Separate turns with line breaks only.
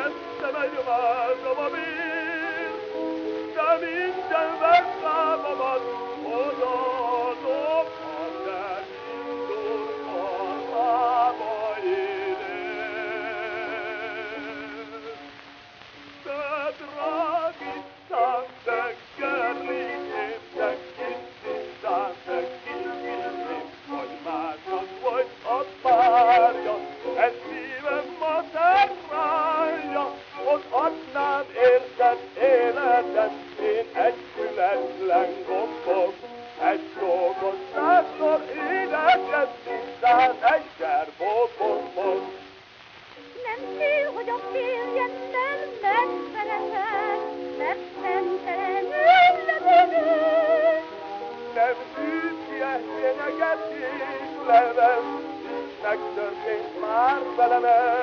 messze megy várnom a vér, de minden veszlámomat odaadom, ha nem indul hazába élél. De drágítám, de gerlényémnek, kicsiszám, de kisvillém, hogy másnak vagy a párja, ez szívem ma terrálja, ott adnám érted életet, én egy fületlen gombok, egy dolgot százszor énekezni, száz egyszer bombok.
Nem fél, hogy a férjemmel megszereted, mert szemtelenül levegő.
Nem szűkje fenyegetés levem, és megtörtént már velem ez.